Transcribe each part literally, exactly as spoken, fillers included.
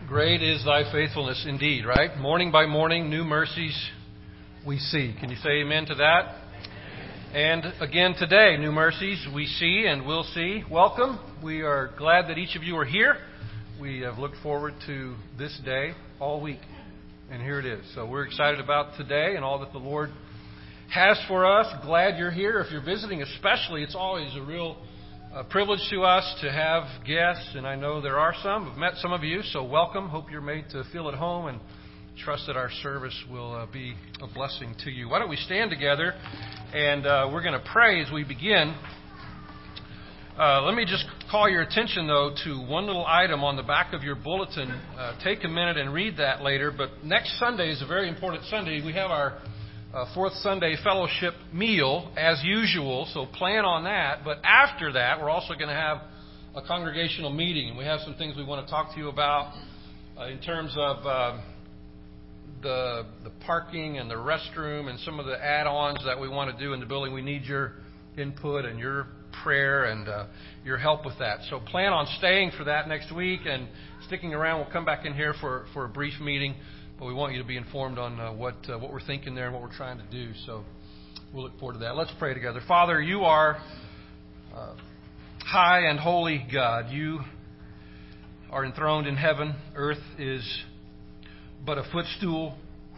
Great is thy faithfulness indeed, right? Morning by morning, new mercies we see. Can you say amen to that? And again today, new mercies we see and will see. Welcome. We are glad that each of you are here. We have looked forward to this day all week. And here it is. So we're excited about today and all that the Lord has for us. Glad you're here. If you're visiting especially, it's always a real uh, privilege to us to have guests. And I know there are some. I've met some of you, so welcome. Hope you're made to feel at home and trust that our service will uh, be a blessing to you. Why don't we stand together and uh, we're going to pray as we begin. Uh, let me just call your attention, though, to one little item on the back of your bulletin. Uh, take a minute and read that later. But next Sunday is a very important Sunday. We have our uh, fourth Sunday fellowship meal, as usual, so plan on that. But after that, we're also going to have a congregational meeting. And we have some things we want to talk to you about uh, in terms of uh, the, the parking and the restroom and some of the add-ons that we want to do in the building. We need your input and your prayer and uh, your help with that. So plan on staying for that next week and sticking around. We'll come back in here for, for a brief meeting, but we want you to be informed on uh, what uh, what we're thinking there and what we're trying to do. So we'll look forward to that. Let's pray together. Father, you are uh, high and holy God. You are enthroned in heaven. Earth is but a footstool.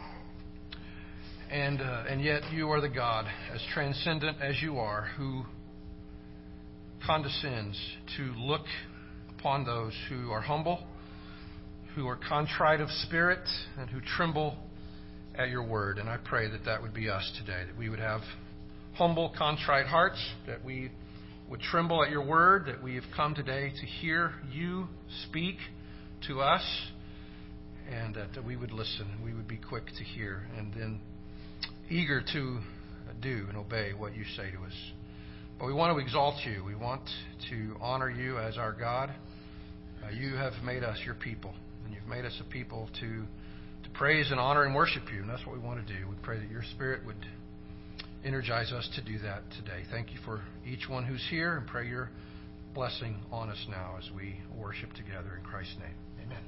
And uh, and yet you are the God, as transcendent as you are, who condescends to look upon those who are humble, who are contrite of spirit, and who tremble at your word. And I pray that that would be us today, that we would have humble, contrite hearts, that we would tremble at your word, that we have come today to hear you speak to us, and that, that we would listen, and we would be quick to hear, and then eager to do and obey what you say to us. But we want to exalt you. We want to honor you as our God. Uh, you have made us your people, and you've made us a people to, to praise and honor and worship you, and that's what we want to do. We pray that your Spirit would energize us to do that today. Thank you for each one who's here, and pray your blessing on us now as we worship together in Christ's name. Amen.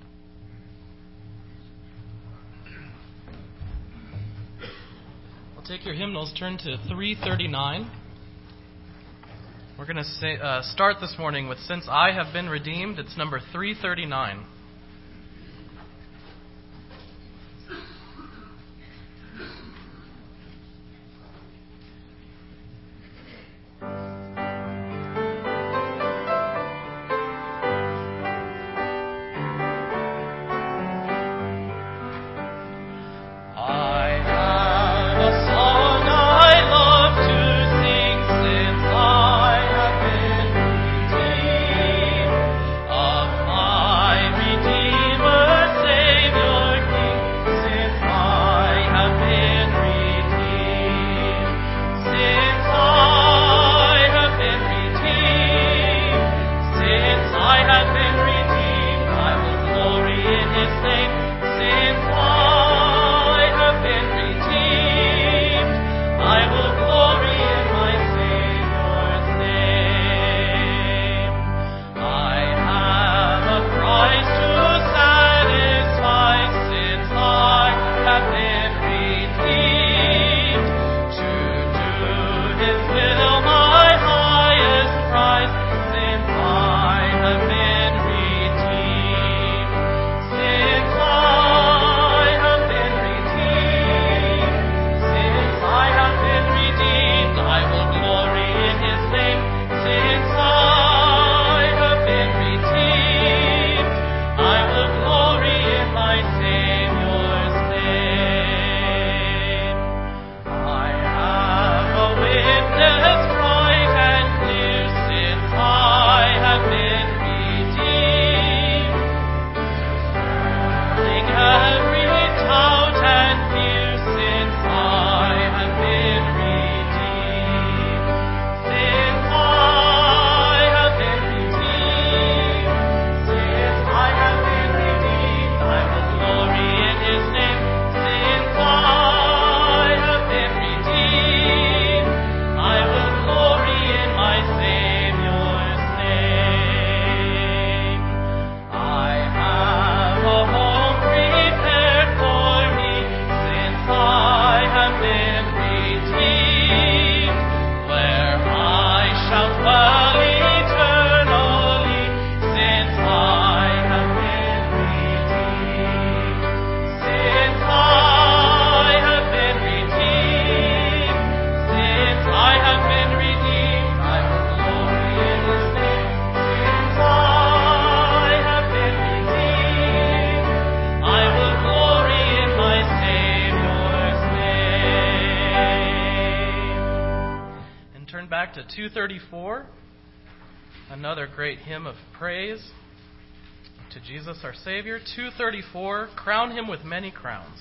I'll take your hymnals, turn to three thirty-nine. We're going to say, uh, start this morning with Since I Have Been Redeemed. It's number three thirty-nine. My back to two thirty-four, another great hymn of praise to Jesus our Savior. two thirty-four, Crown Him with Many Crowns.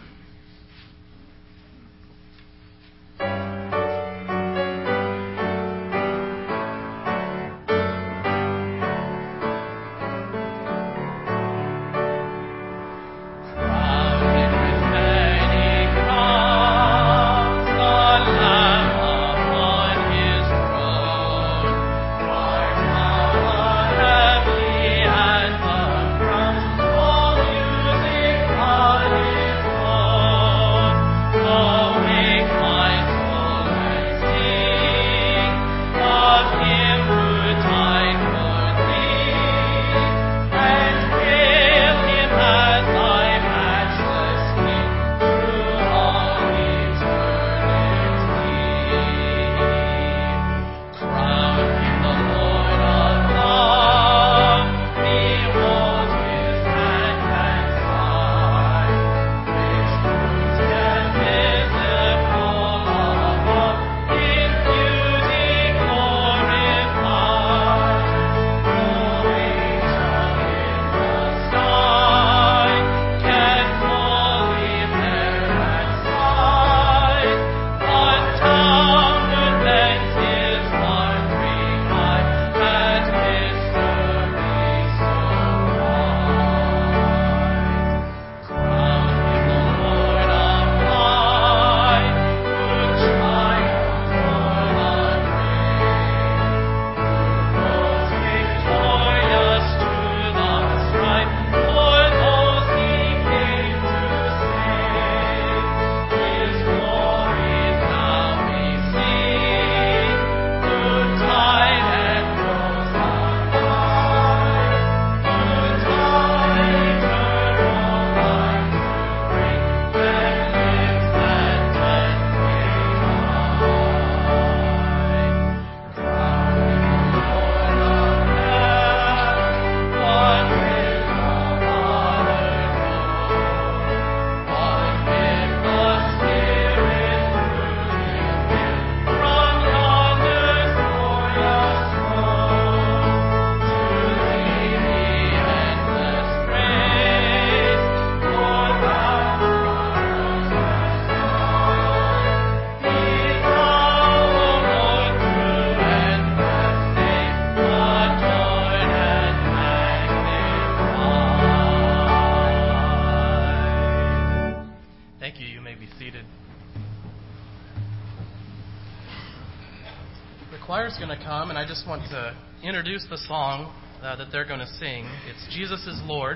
Choir's going to come, and I just want to introduce the song uh, that they're going to sing. It's Jesus is Lord.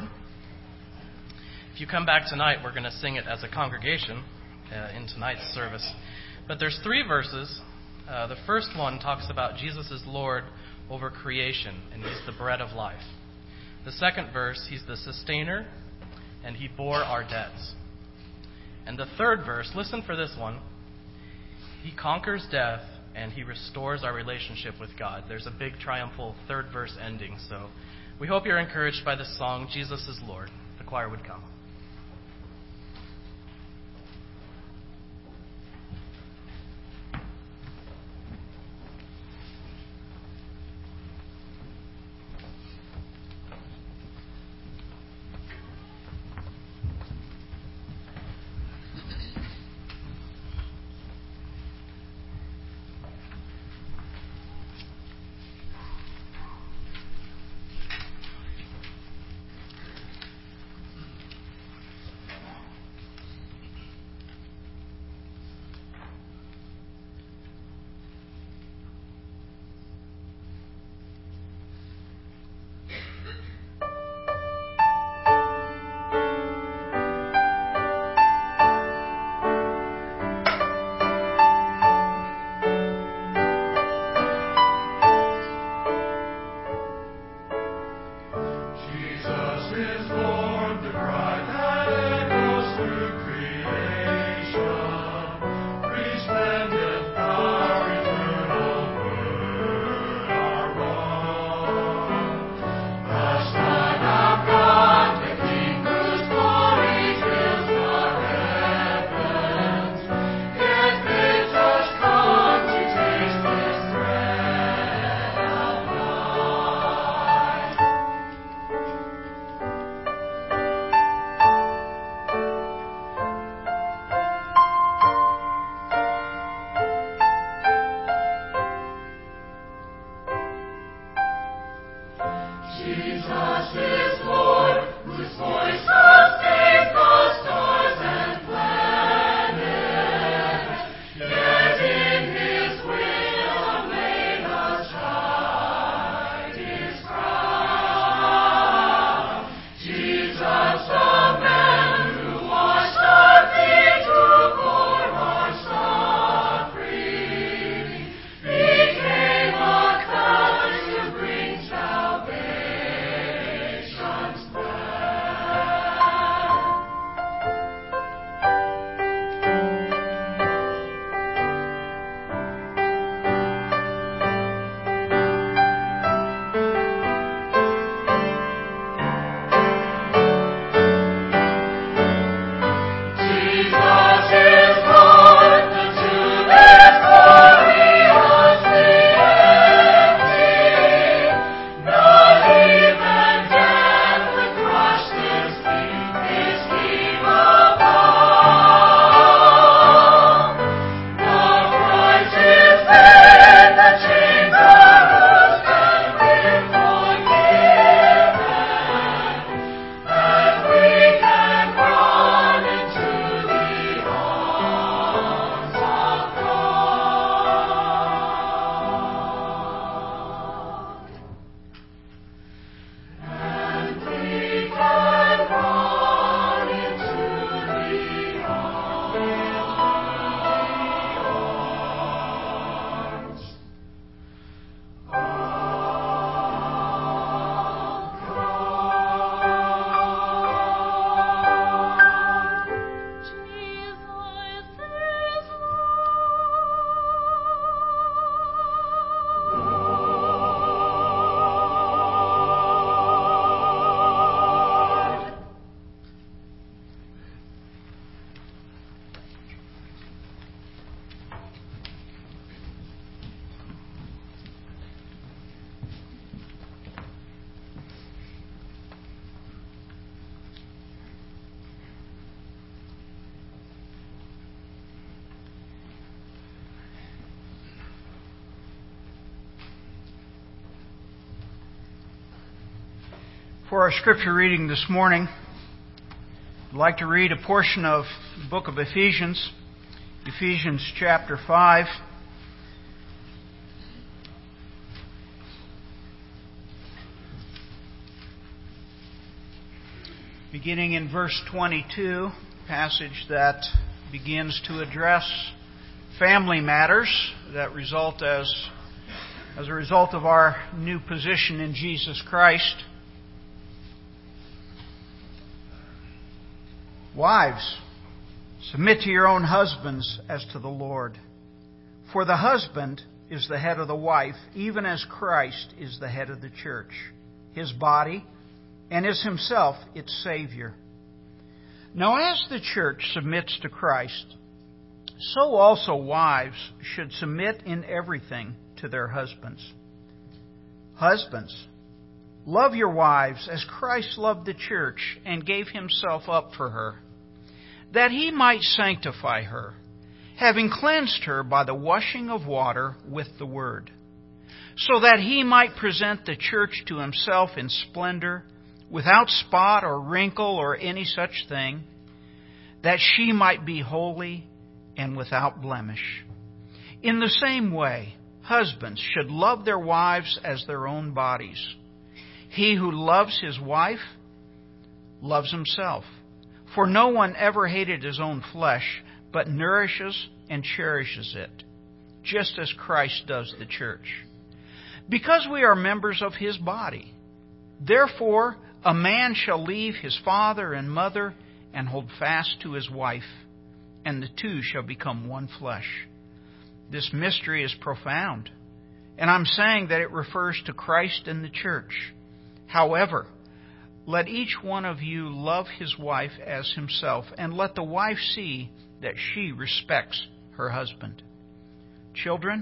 If you come back tonight, we're going to sing it as a congregation uh, in tonight's service. But there's three verses. Uh, the first one talks about Jesus is Lord over creation, and He's the bread of life. The second verse, He's the sustainer, and He bore our debts. And the third verse, listen for this one. He conquers death, and He restores our relationship with God. There's a big triumphal third verse ending. So we hope you're encouraged by this song, Jesus is Lord. The choir would come. For our scripture reading this morning, I'd like to read a portion of the book of Ephesians, Ephesians chapter five. Beginning in verse twenty-two, passage that begins to address family matters that result as, as a result of our new position in Jesus Christ. Wives, submit to your own husbands as to the Lord. For the husband is the head of the wife, even as Christ is the head of the church, his body, and is himself its Savior. Now as the church submits to Christ, so also wives should submit in everything to their husbands. Husbands, love your wives as Christ loved the church and gave himself up for her, that he might sanctify her, having cleansed her by the washing of water with the word, so that he might present the church to himself in splendor, without spot or wrinkle or any such thing, that she might be holy and without blemish. In the same way, husbands should love their wives as their own bodies. He who loves his wife loves himself. For no one ever hated his own flesh, but nourishes and cherishes it, just as Christ does the church, because we are members of his body. Therefore, a man shall leave his father and mother and hold fast to his wife, and the two shall become one flesh. This mystery is profound, and I'm saying that it refers to Christ and the church. However, let each one of you love his wife as himself, and let the wife see that she respects her husband. Children,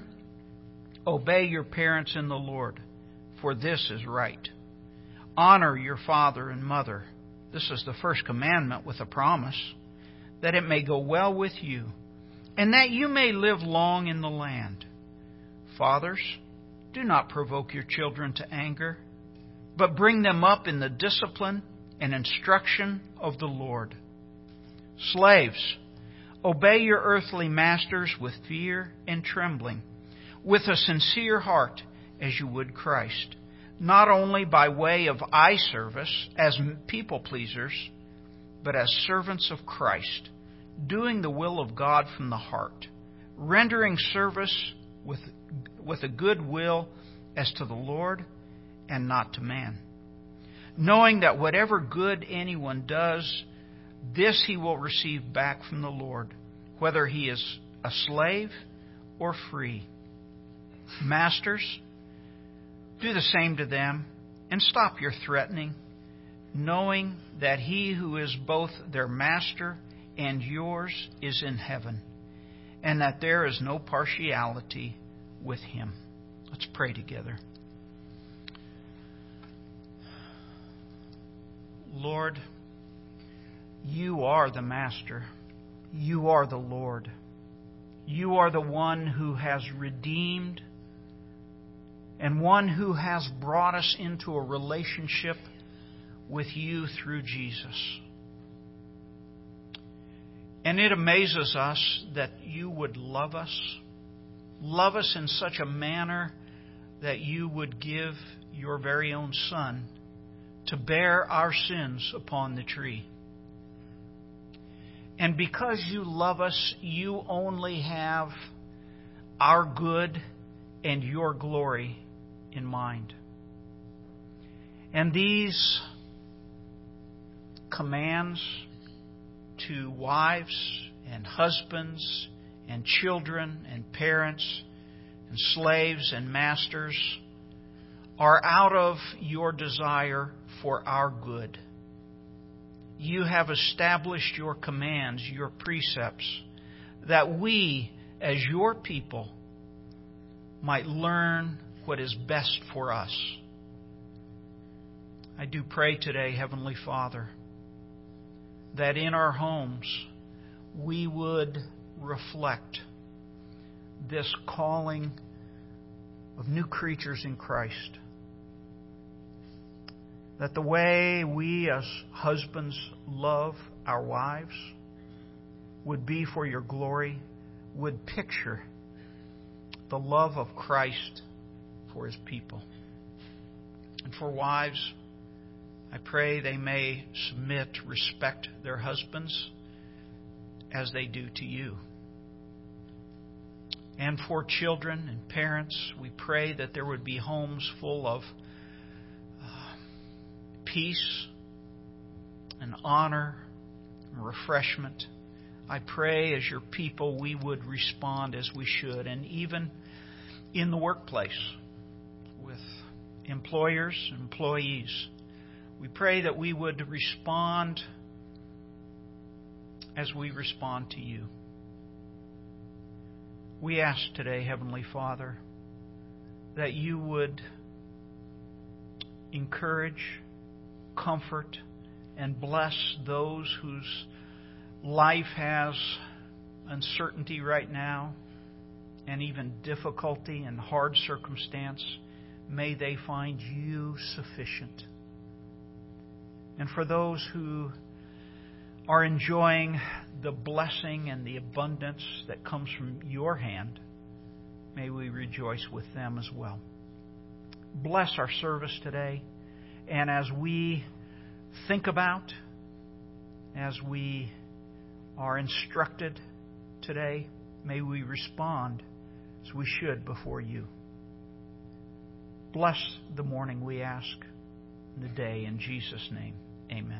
obey your parents in the Lord, for this is right. Honor your father and mother. This is the first commandment with a promise, that it may go well with you, and that you may live long in the land. Fathers, do not provoke your children to anger, but bring them up in the discipline and instruction of the Lord. Slaves, obey your earthly masters with fear and trembling, with a sincere heart, as you would Christ, not only by way of eye service as people pleasers, but as servants of Christ, doing the will of God from the heart, rendering service with, with a good will as to the Lord and not to man, knowing that whatever good anyone does, this he will receive back from the Lord, whether he is a slave or free. Masters, do the same to them, and stop your threatening, knowing that he who is both their master and yours is in heaven, and that there is no partiality with him. Let's pray together. Lord, you are the Master. You are the Lord. You are the one who has redeemed and one who has brought us into a relationship with you through Jesus. And it amazes us that you would love us, love us in such a manner that you would give your very own Son to bear our sins upon the tree. And because you love us, you only have our good and your glory in mind. And these commands to wives and husbands and children and parents and slaves and masters are out of your desire for our good. You have established your commands, your precepts, that we, as your people, might learn what is best for us. I do pray today, Heavenly Father, that in our homes we would reflect this calling of new creatures in Christ. that the way we as husbands love our wives would be for your glory, would picture the love of Christ for His people. And for wives, I pray they may submit, respect their husbands as they do to you. And for children and parents, we pray that there would be homes full of uh, peace and honor and refreshment. I pray as your people we would respond as we should, and even in the workplace with employers and employees. We pray that we would respond as we respond to you. We ask today, Heavenly Father, that you would encourage, comfort, and bless those whose life has uncertainty right now and even difficulty and hard circumstance. May they find you sufficient. And for those who are enjoying the blessing and the abundance that comes from your hand, may we rejoice with them as well. Bless our service today, and as we think about, as we are instructed today, may we respond as we should before you. Bless the morning, we ask, and the day, in Jesus' name. Amen.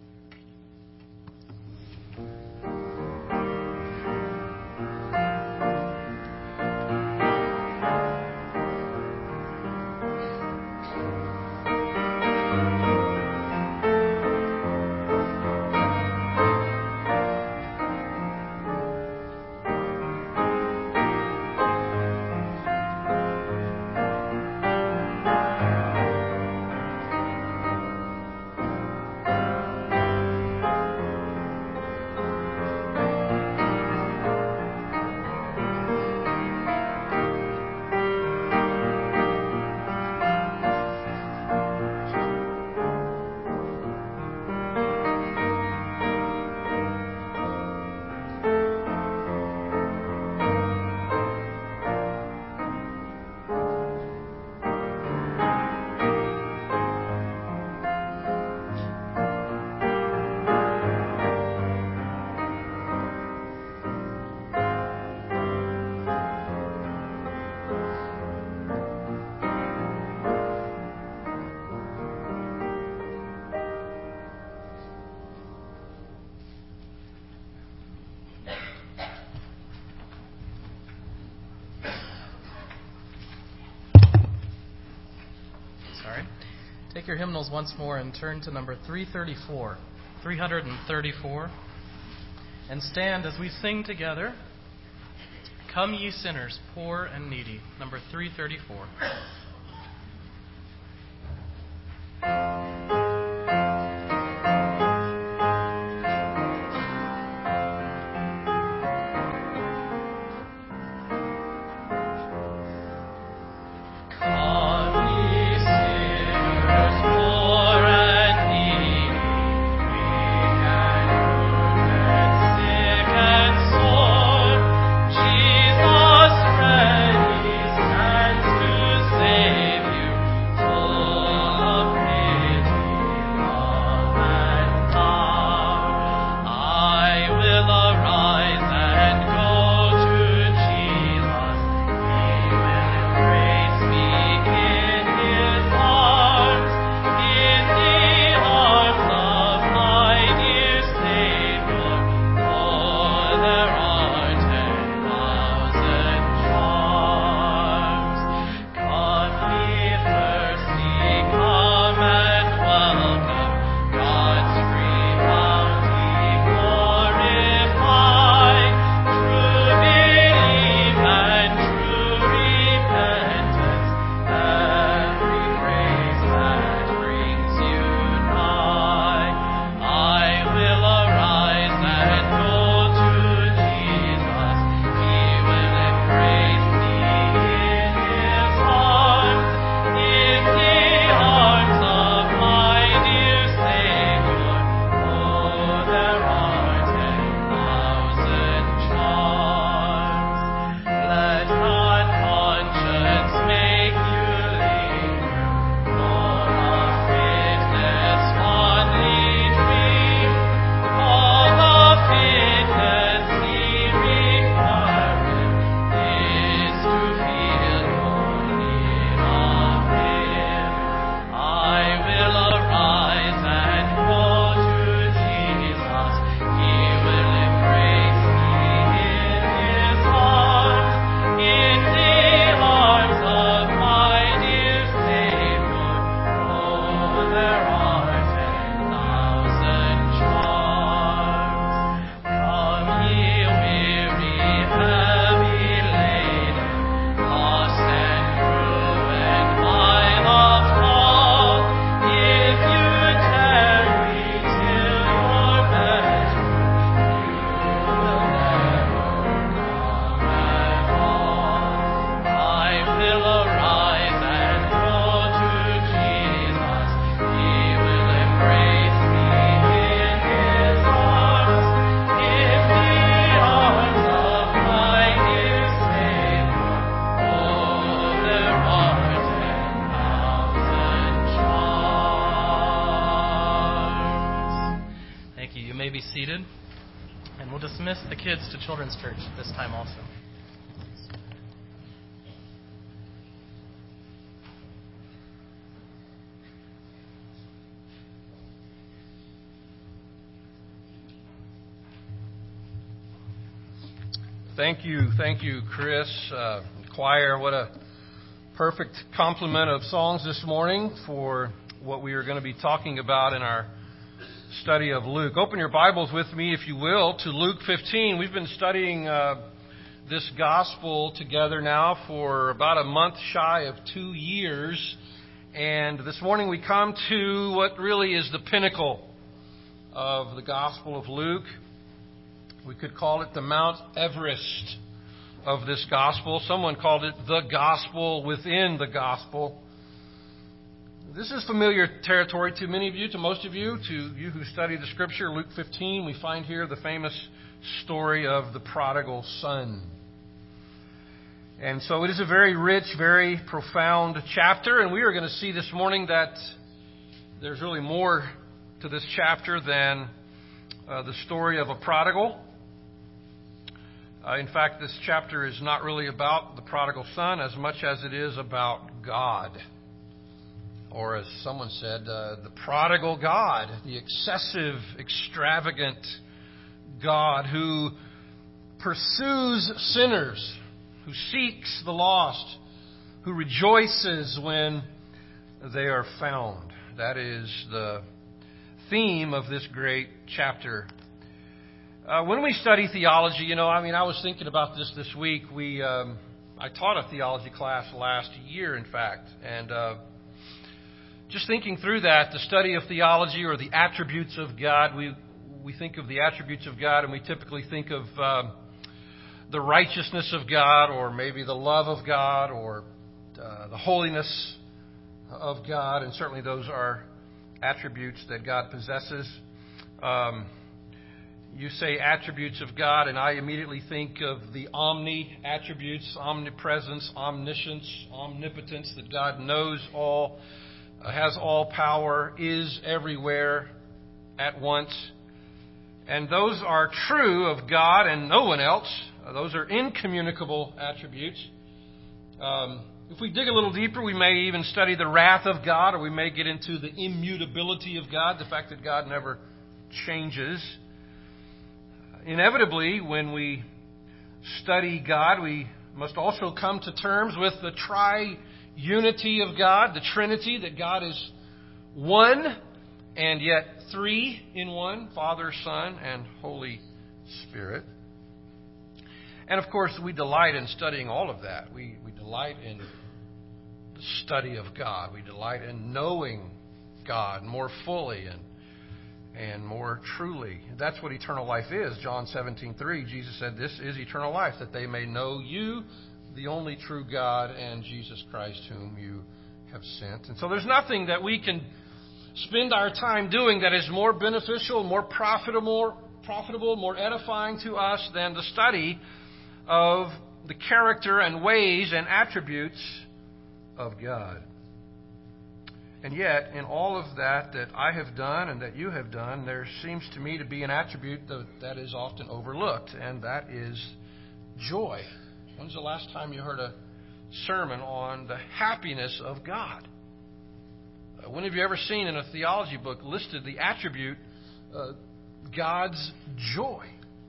Take your hymnals once more and turn to number three thirty-four. three thirty-four. And stand as we sing together, Come Ye Sinners, Poor and Needy, number three thirty-four. Jesus ready stands to save. may be seated. And we'll dismiss the kids to Children's Church this time also. Thank you, thank you, Chris. Uh, choir, what a perfect complement of songs this morning for what we are going to be talking about in our study of Luke. Open your Bibles with me, if you will, to Luke fifteen. We've been studying uh, this gospel together now for about a month shy of two years. And this morning we come to what really is the pinnacle of the Gospel of Luke. We could call it the Mount Everest of this gospel. Someone called it the gospel within the gospel. This is familiar territory to many of you, to most of you, to you who study the Scripture. Luke fifteen, we find here the famous story of the prodigal son. And so it is a very rich, very profound chapter, and we are going to see this morning that there's really more to this chapter than uh, the story of a prodigal. Uh, in fact, this chapter is not really about the prodigal son as much as it is about God. Or as someone said, uh, the prodigal God, the excessive, extravagant God who pursues sinners, who seeks the lost, who rejoices when they are found. That is the theme of this great chapter. Uh, when we study theology, you know, I mean, I was thinking about this this week. We, um, I taught a theology class last year, in fact, and uh, just thinking through that, the study of theology or the attributes of God, we we think of the attributes of God, and we typically think of um, the righteousness of God, or maybe the love of God, or uh, the holiness of God, and certainly those are attributes that God possesses. Um, You say attributes of God, and I immediately think of the omni attributes, omnipresence, omniscience, omnipotence, that God knows all, uh, has all power, is everywhere at once. And those are true of God and no one else. Uh, those are incommunicable attributes. Um, if we dig a little deeper, we may even study the wrath of God, or we may get into the immutability of God, the fact that God never changes. Inevitably, when we study God, we must also come to terms with the tri-unity of God, the Trinity, that God is one and yet three in one, Father, Son, and Holy Spirit. And of course, we delight in studying all of that. We, we delight in the study of God. We delight in knowing God more fully and and more truly. That's what eternal life is. John seventeen three, Jesus said, "This is eternal life, that they may know you, the only true God, and Jesus Christ, whom you have sent." And so there's nothing that we can spend our time doing that is more beneficial, more profitable, profitable, more edifying to us than the study of the character and ways and attributes of God. And yet, in all of that that I have done and that you have done, there seems to me to be an attribute that, that is often overlooked, and that is joy. When's the last time you heard a sermon on the happiness of God? Uh, when have you ever seen in a theology book listed the attribute uh, God's joy?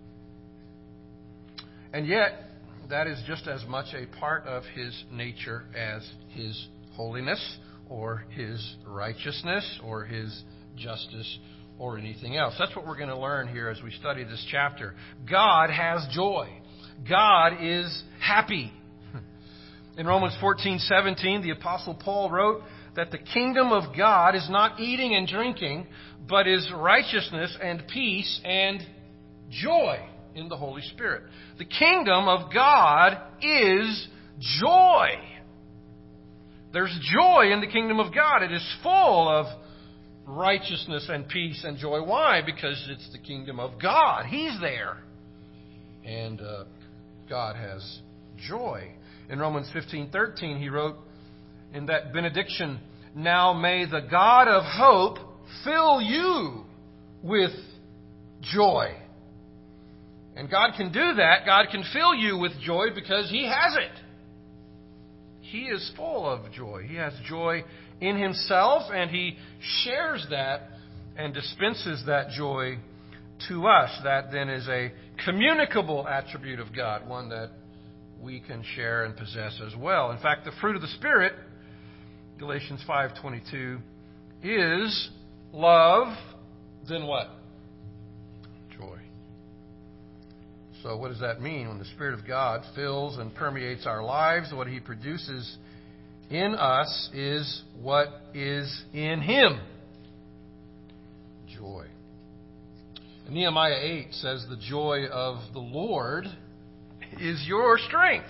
And yet, that is just as much a part of His nature as His holiness, or His righteousness, or His justice, or anything else. That's what we're going to learn here as we study this chapter. God has joy. God is happy. In Romans fourteen seventeen, the Apostle Paul wrote that the kingdom of God is not eating and drinking, but is righteousness and peace and joy in the Holy Spirit. The kingdom of God is joy. There's joy in the kingdom of God. It is full of righteousness and peace and joy. Why? Because it's the kingdom of God. He's there. And uh, God has joy. In Romans fifteen thirteen, he wrote in that benediction, "Now may the God of hope fill you with joy. And God can do that. God can fill you with joy because He has it. He is full of joy. He has joy in Himself, and He shares that and dispenses that joy to us. That then is a communicable attribute of God, one that we can share and possess as well. In fact, the fruit of the Spirit, Galatians five twenty-two, is love, then what? Joy. So what does that mean? When the Spirit of God fills and permeates our lives, what He produces in us is what is in Him. Joy. And Nehemiah eight says, the joy of the Lord is your strength.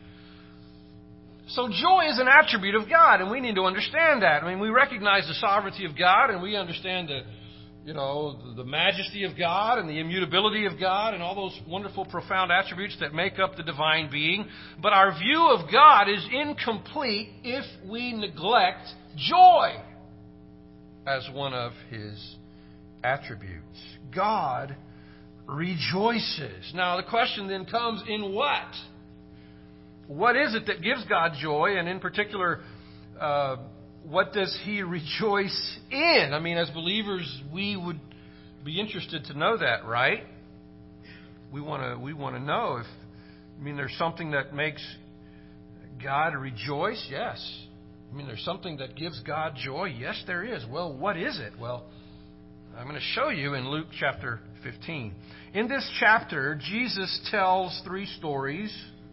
So joy is an attribute of God, and we need to understand that. I mean, we recognize the sovereignty of God, and we understand the, you know, the majesty of God and the immutability of God and all those wonderful, profound attributes that make up the divine being. But our view of God is incomplete if we neglect joy as one of His attributes. God rejoices. Now, the question then comes, in what? What is it that gives God joy? And in particular, uh, what does He rejoice in? I mean, as believers, we would be interested to know that, right? We want to we want to know if, I mean, there's something that makes God rejoice? Yes. I mean, there's something that gives God joy? Yes, there is. Well, what is it? Well, I'm going to show you in Luke chapter fifteen. In this chapter, Jesus tells three stories.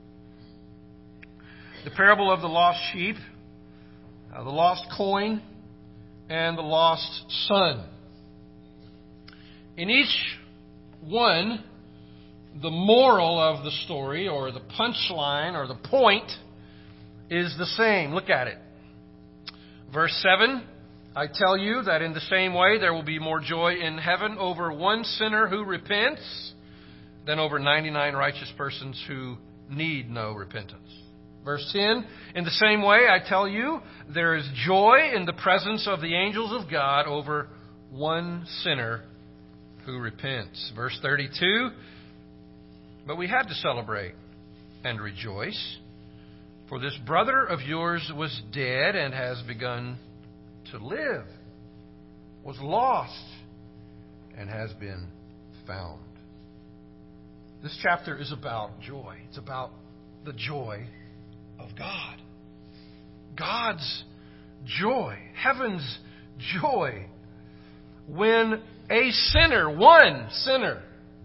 The parable of the lost sheep, uh, the lost coin, and the lost son. In each one, the moral of the story, or the punchline, or the point, is the same. Look at it. Verse seven, I tell you that in the same way there will be more joy in heaven over one sinner who repents than over ninety-nine righteous persons who need no repentance. Verse ten, in the same way, I tell you, there is joy in the presence of the angels of God over one sinner who repents. Verse thirty-two, but we had to celebrate and rejoice, for this brother of yours was dead and has begun to live, was lost and has been found. This chapter is about joy. It's about the joy of God. God's joy. Heaven's joy. When a sinner, one sinner,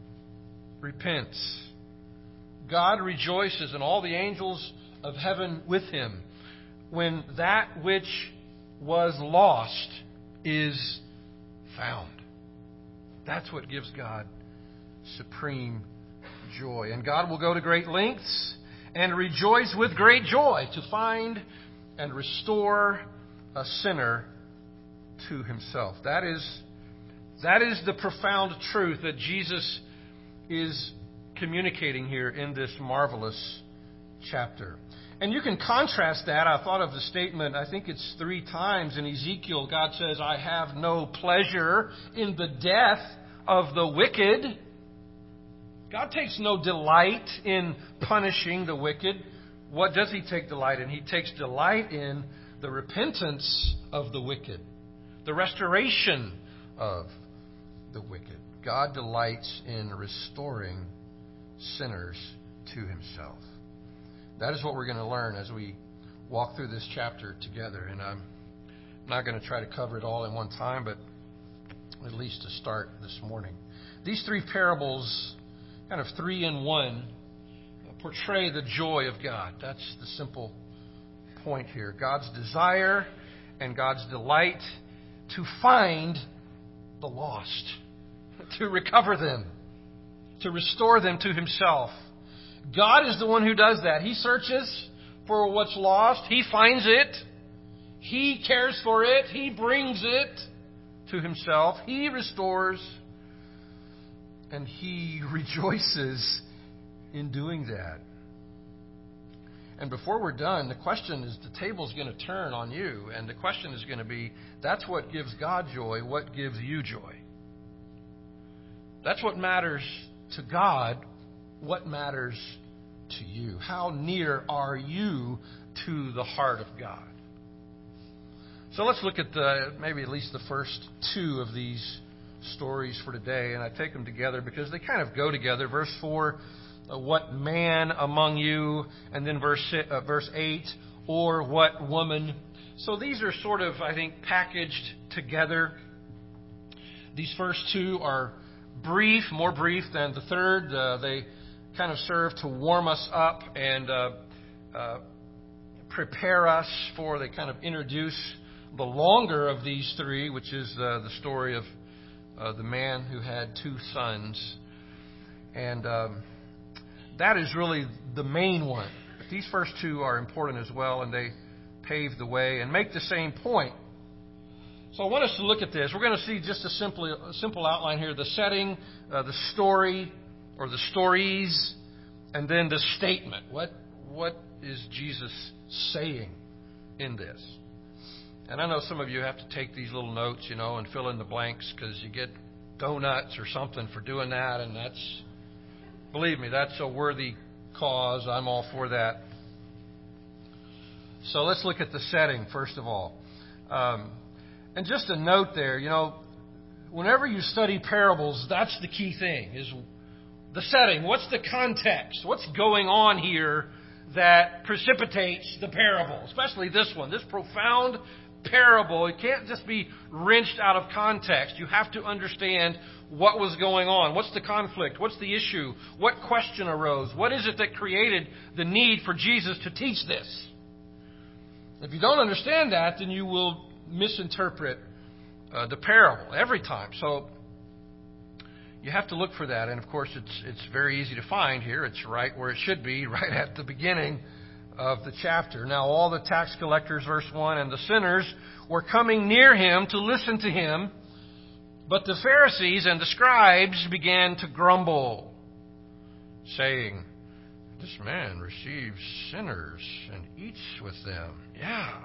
repents, God rejoices and all the angels of heaven with him when that which was lost is found. That's what gives God supreme joy. And God will go to great lengths and rejoice with great joy to find and restore a sinner to himself. That is, that is the profound truth that Jesus is communicating here in this marvelous chapter. And you can contrast that. I thought of the statement, I think it's three times in Ezekiel, God says, I have no pleasure in the death of the wicked. God takes no delight in punishing the wicked. What does He take delight in? He takes delight in the repentance of the wicked, the restoration of the wicked. God delights in restoring sinners to Himself. That is what we're going to learn as we walk through this chapter together. And I'm not going to try to cover it all in one time, but at least to start this morning. These three parables, kind of three in one, portray the joy of God. That's the simple point here. God's desire and God's delight to find the lost, to recover them, to restore them to Himself. God is the one who does that. He searches for what's lost. He finds it. He cares for it. He brings it to Himself. He restores. And He rejoices in doing that. And before we're done, the question is, the table's going to turn on you. And the question is going to be, that's what gives God joy. What gives you joy? That's what matters to God. What matters to you? How near are you to the heart of God? So let's look at the, maybe at least the first two of these stories for today, and I take them together because they kind of go together. Verse four, uh, what man among you, and then verse uh, verse eight, or what woman. So these are sort of, I think, packaged together. These first two are brief, more brief than the third. Uh, they kind of serve to warm us up and uh, uh, prepare us for, they kind of introduce the longer of these three, which is uh, the story of uh, the man who had two sons. And um, that is really the main one. But these first two are important as well, and they pave the way and make the same point. So I want us to look at this. We're going to see just a simple, a simple outline here. The setting, uh, the story, or the stories, and then the statement. What, what is Jesus saying in this? And I know some of you have to take these little notes, you know, and fill in the blanks because you get donuts or something for doing that. And that's, believe me, that's a worthy cause. I'm all for that. So let's look at the setting, first of all. Um, and just a note there, you know, whenever you study parables, that's the key thing, is the setting. What's the context? What's going on here that precipitates the parable? Especially this one, this profound parable. It can't just be wrenched out of context. You have to understand what was going on. What's the conflict? What's the issue? What question arose? What is it that created the need for Jesus to teach this? If you don't understand that, then you will misinterpret uh, the parable every time. So you have to look for that. And of course, it's it's very easy to find here. It's right where it should be, right at the beginning of the chapter. Now, all the tax collectors, verse one, and the sinners were coming near him to listen to him. But the Pharisees and the scribes began to grumble, saying, "This man receives sinners and eats with them." Yeah.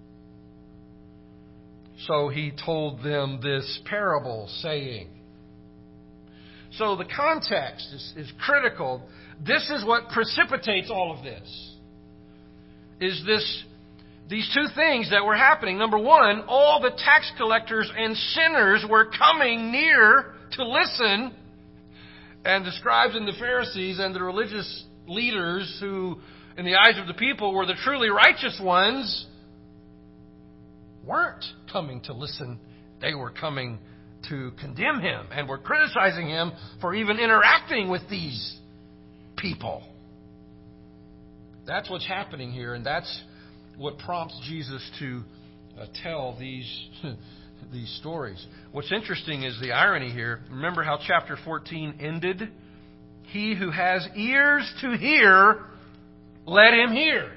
So he told them this parable, saying. So the context is, is critical. This is what precipitates all of this. Is this these two things that were happening. Number one, all the tax collectors and sinners were coming near to listen. And the scribes and the Pharisees and the religious leaders who, in the eyes of the people, were the truly righteous ones, weren't coming to listen. They were coming to condemn him and were criticizing him for even interacting with these people. That's what's happening here, and that's what prompts Jesus to uh, tell these these stories. What's interesting is the irony here. Remember how chapter fourteen ended? He who has ears to hear, let him hear.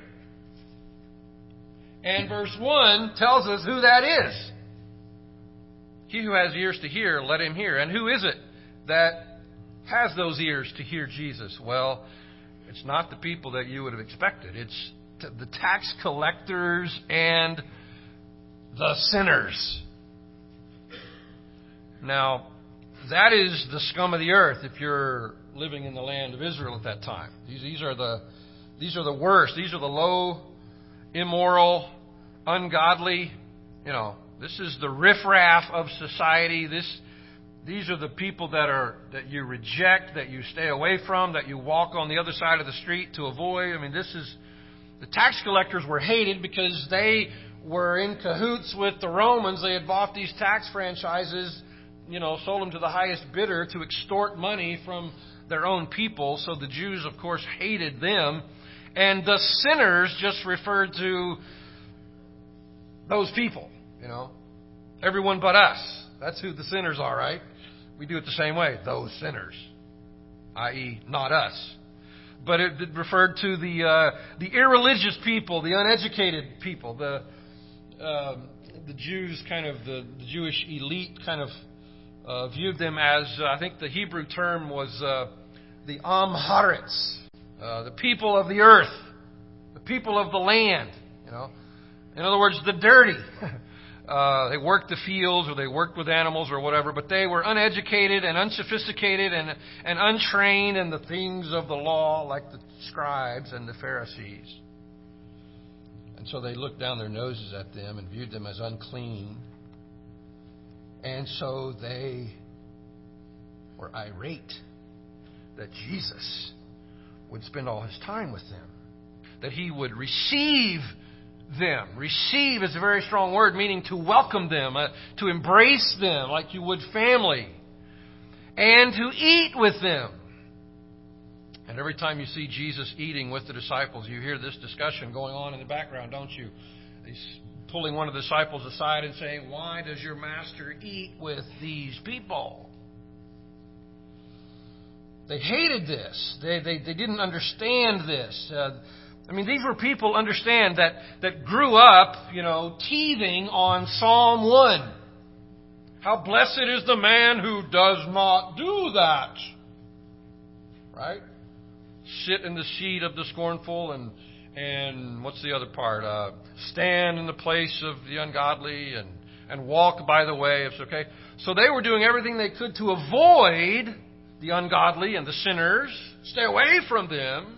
And verse one tells us who that is. He who has ears to hear, let him hear. And who is it that has those ears to hear Jesus? Well, it's not the people that you would have expected. It's the tax collectors and the sinners. Now, that is the scum of the earth if you're living in the land of Israel at that time. These, these are the these are the worst. These are the low, immoral, ungodly. You know, this is the riffraff of society. This these are the people that are that you reject, that you stay away from, that you walk on the other side of the street to avoid. I mean, this is the tax collectors were hated because they were in cahoots with the Romans. They had bought these tax franchises, you know, sold them to the highest bidder to extort money from their own people. So the Jews, of course, hated them. And the sinners just referred to those people, you know. Everyone but us. That's who the sinners are, right? We do it the same way. Those sinners, that is not us. But it referred to the uh, the irreligious people, the uneducated people, the uh, the Jews, kind of the, the Jewish elite, kind of uh, viewed them as uh, I think the Hebrew term was uh, the Am Haaretz, uh, the people of the earth, the people of the land. You know, in other words, the dirty, uh, they worked the fields or they worked with animals or whatever, but they were uneducated and unsophisticated and, and untrained in the things of the law like the scribes and the Pharisees. And so they looked down their noses at them and viewed them as unclean. And so they were irate that Jesus would spend all his time with them, that he would receive them. Receive is a very strong word, meaning to welcome them, uh, to embrace them like you would family, and to eat with them. And every time you see Jesus eating with the disciples, you hear this discussion going on in the background, don't you? He's pulling one of the disciples aside and saying, "Why does your master eat with these people?" They hated this. They, they, they didn't understand this. Uh, I mean, these were people, understand, that, that grew up, you know, teething on Psalm one. How blessed is the man who does not do that. Right? Sit in the seat of the scornful and, and what's the other part? Uh, stand in the place of the ungodly and, and walk by the way. It's okay. So they were doing everything they could to avoid the ungodly and the sinners. Stay away from them.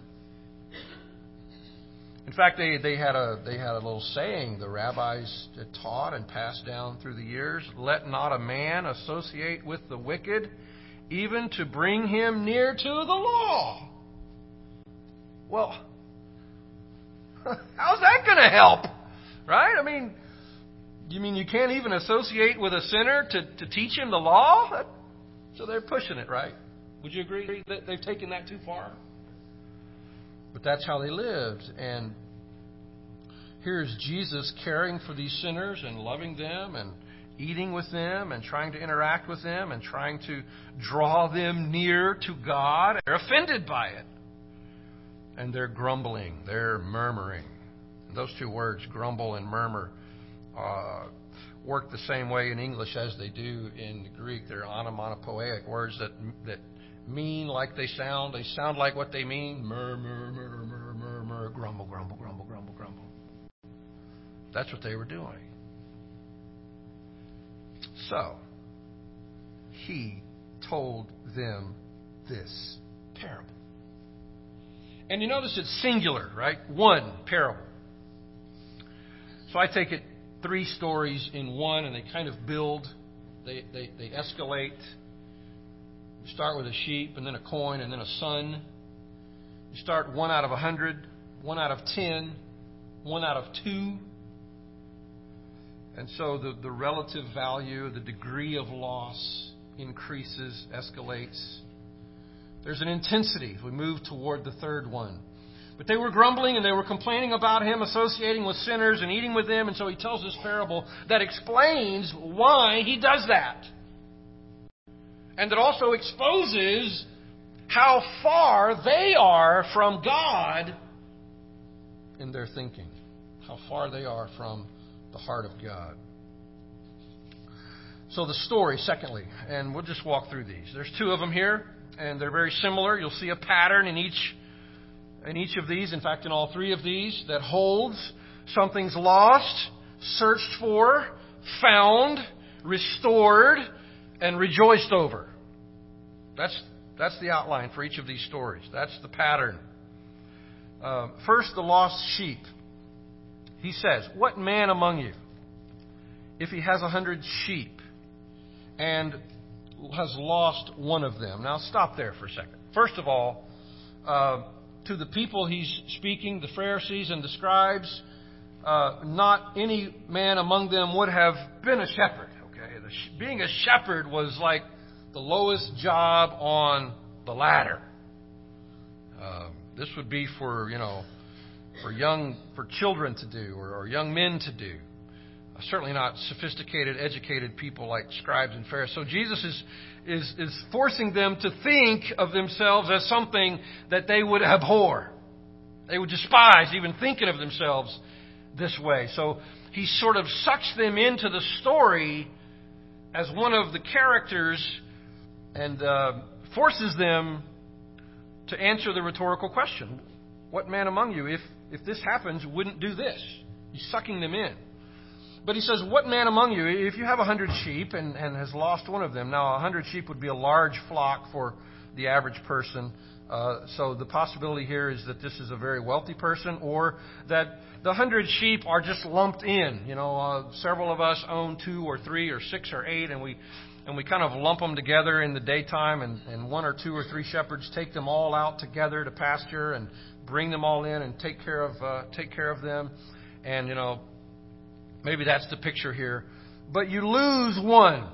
In fact, they, they had a they had a little saying the rabbis had taught and passed down through the years: "Let not a man associate with the wicked, even to bring him near to the law." Well, how's that going to help? Right? I mean, you mean you can't even associate with a sinner to, to teach him the law? That, so they're pushing it, right? Would you agree that they've taken that too far? But that's how they lived. And here's Jesus caring for these sinners and loving them and eating with them and trying to interact with them and trying to draw them near to God. They're offended by it. And they're grumbling. They're murmuring. And those two words, grumble and murmur, uh, work the same way in English as they do in the Greek. They're onomatopoeic words that that mean like they sound. They sound like what they mean. Murmur, murmur, murmur, murmur, grumble, grumble, grumble, grumble, grumble. That's what they were doing. So, he told them this parable. And you notice it's singular, right? One parable. So I take it three stories in one, and they kind of build. They, they, they escalate. You start with a sheep, and then a coin, and then a son. You start one out of a hundred, one out of ten, one out of two. And so the, the relative value, the degree of loss increases, escalates. There's an intensity as we move toward the third one. But they were grumbling and they were complaining about him associating with sinners and eating with them. And so he tells this parable that explains why he does that. And that also exposes how far they are from God in their thinking. How far they are from the heart of God. So the story, secondly, and we'll just walk through these. There's two of them here, and they're very similar. You'll see a pattern in each in each of these, in fact, in all three of these, that holds something's lost, searched for, found, restored, and rejoiced over. That's that's the outline for each of these stories. That's the pattern. Uh, first, the lost sheep. He says, "What man among you, if he has a hundred sheep and has lost one of them?" Now, stop there for a second. First of all, uh, to the people he's speaking, the Pharisees and the scribes, uh, not any man among them would have been a shepherd. Okay, the sh- being a shepherd was like the lowest job on the ladder. Uh, this would be for you know. for young, for children to do, or, or young men to do. Uh, certainly not sophisticated, educated people like scribes and Pharisees. So Jesus is, is, is forcing them to think of themselves as something that they would abhor. They would despise even thinking of themselves this way. So he sort of sucks them into the story as one of the characters and uh, forces them to answer the rhetorical question. What man among you, if If this happens, wouldn't do this? He's sucking them in. but he says, what man among you, if you have a hundred sheep and, and has lost one of them, now a hundred sheep would be a large flock for the average person. Uh, so the possibility here is that this is a very wealthy person, or that the hundred sheep are just lumped in. You know, uh, several of us own two or three or six or eight, and we and we kind of lump them together in the daytime, and, and one or two or three shepherds take them all out together to pasture and bring them all in and take care of uh, take care of them. And you know, maybe that's the picture here. But you lose one.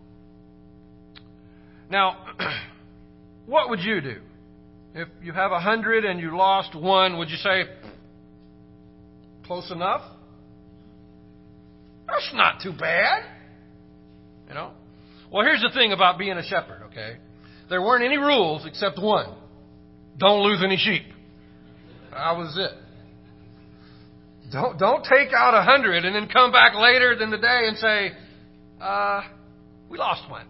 Now, what would you do? If you have a hundred and you lost one, would you say, close enough? That's not too bad. You know? Well, here's the thing about being a shepherd, okay? There weren't any rules except one. Don't lose any sheep. That was it. Don't don't take out a hundred and then come back later in the day and say, uh, we lost one.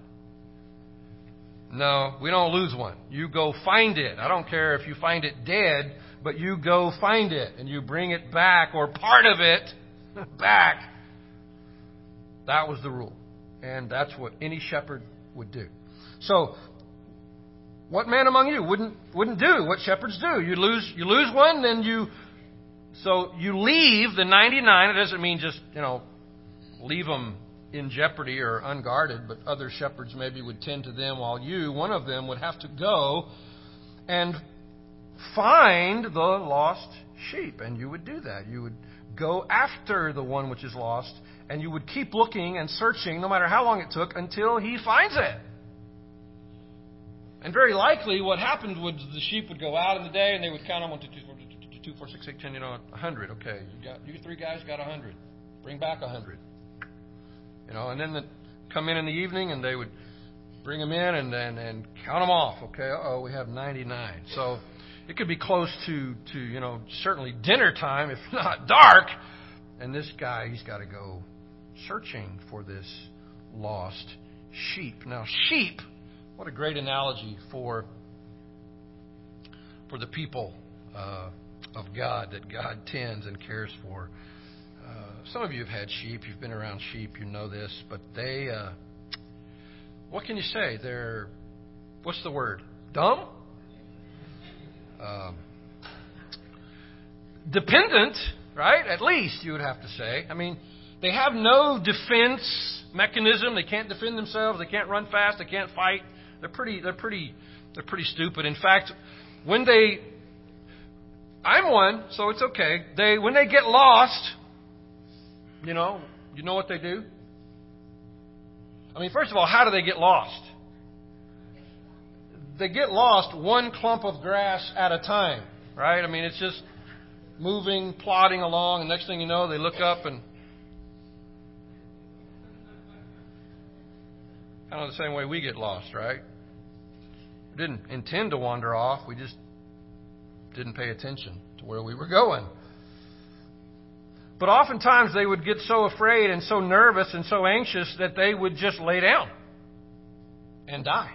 No, we don't lose one. You go find it. I don't care if you find it dead, but you go find it and you bring it back, or part of it back. That was the rule. And that's what any shepherd would do. So, what man among you wouldn't wouldn't do what shepherds do? You lose you lose one, then you so you leave the ninety-nine. It doesn't mean just, you know, leave them in jeopardy or unguarded, but other shepherds maybe would tend to them, while you, one of them, would have to go and find the lost sheep. And you would do that. You would go after the one which is lost, and you would keep looking and searching, no matter how long it took, until he finds it. And very likely what happened was the sheep would go out in the day, and they would count them, one, two, two, four, two, four, six, eight, ten, you know, a hundred. Okay, you got you three guys got a hundred. Bring back a hundred. You know, and then the, come in in the evening, and they would bring them in and and, and count them off. Okay, oh, we have ninety-nine. So it could be close to, to, you know, certainly dinner time, if not dark. And this guy, he's got to go searching for this lost sheep. Now, sheep, what a great analogy for, for the people uh, of God that God tends and cares for. Uh, some of you have had sheep. You've been around sheep. You know this. But they, uh, what can you say? They're, what's the word? Dumb? Um, dependent, right? At least you would have to say. I mean, they have no defense mechanism. They can't defend themselves. They can't run fast. They can't fight. They're pretty. They're pretty. They're pretty stupid. In fact, when they, I'm one, so it's okay. They when they get lost, you know, you know what they do. I mean, first of all, how do they get lost? They get lost one clump of grass at a time, right? I mean, it's just moving, plodding along, and next thing you know, they look up and kind of the same way we get lost, right? We didn't intend to wander off. We just didn't pay attention to where we were going. But oftentimes they would get so afraid and so nervous and so anxious that they would just lay down and die.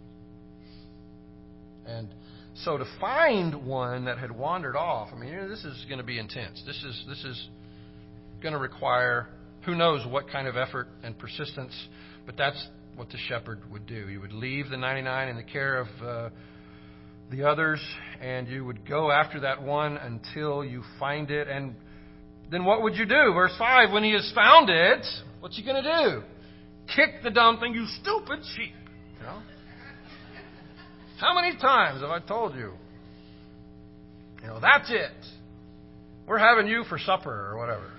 And so to find one that had wandered off, I mean, you know, this is going to be intense. This is this is going to require who knows what kind of effort and persistence, but that's what the shepherd would do. He would leave the ninety-nine in the care of uh, the others, and you would go after that one until you find it. And then what would you do? Verse five, when he has found it, what's he going to do? Kick the dumb thing, you stupid sheep. You know? How many times have I told you? You know, that's it. We're having you for supper or whatever.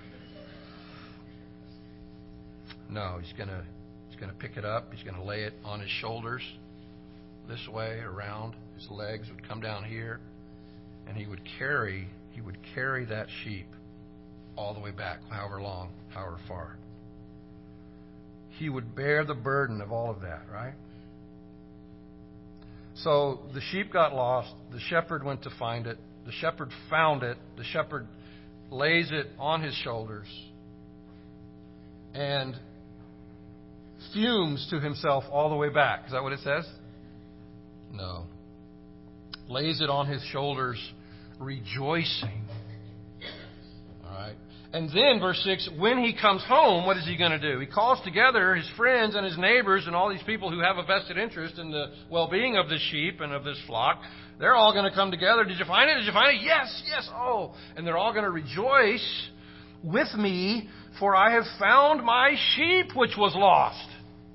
No, he's going to he's going to pick it up. He's going to lay it on his shoulders this way around. His legs would come down here, and he would carry he would carry that sheep all the way back, however long, however far. He would bear the burden of all of that, right? So the sheep got lost. The shepherd went to find it. The shepherd found it. The shepherd lays it on his shoulders and fumes to himself all the way back. Is that what it says? No. Lays it on his shoulders, rejoicing. All right. And then, verse six, when he comes home, what is he going to do? He calls together his friends and his neighbors and all these people who have a vested interest in the well-being of the sheep and of this flock. They're all going to come together. Did you find it? Did you find it? Yes, yes, oh. And they're all going to rejoice with me, for I have found my sheep which was lost.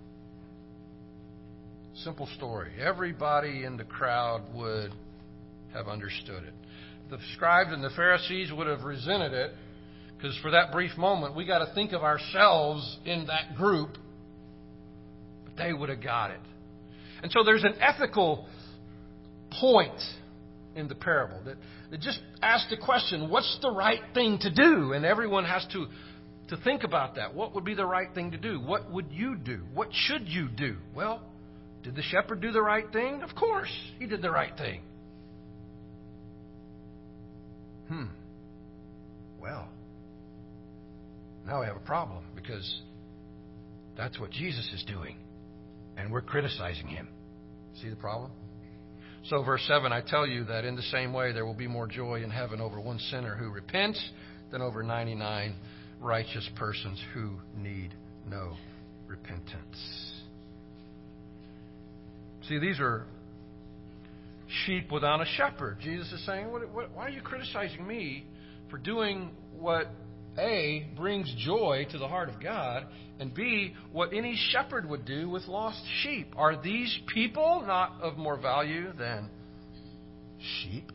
Simple story. Everybody in the crowd would have understood it. The scribes and the Pharisees would have resented it, because for that brief moment, we got to think of ourselves in that group. But they would have got it. And so there's an ethical point in the parable that, that just asks the question, what's the right thing to do? And everyone has to, to think about that. What would be the right thing to do? What would you do? What should you do? Well, did the shepherd do the right thing? Of course, he did the right thing. Hmm. Well, now we have a problem, because that's what Jesus is doing, and we're criticizing him. See the problem? So verse seven, I tell you that in the same way there will be more joy in heaven over one sinner who repents than over ninety-nine righteous persons who need no repentance. See, these are sheep without a shepherd. Jesus is saying, what, what, why are you criticizing me for doing what, A, brings joy to the heart of God, and B, what any shepherd would do with lost sheep? Are these people not of more value than sheep?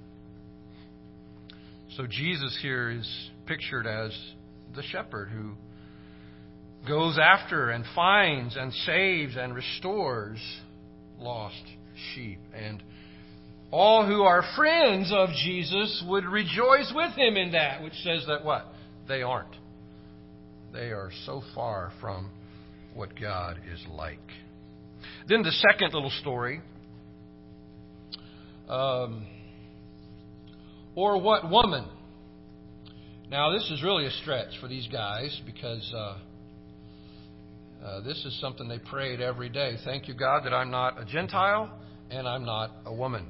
So Jesus here is pictured as the shepherd who goes after and finds and saves and restores lost sheep. And all who are friends of Jesus would rejoice with him in that, which says that what? They aren't. They are so far from what God is like. Then the second little story. Um, or what woman? Now, this is really a stretch for these guys, because uh, uh, this is something they prayed every day. Thank you, God, that I'm not a Gentile and I'm not a woman.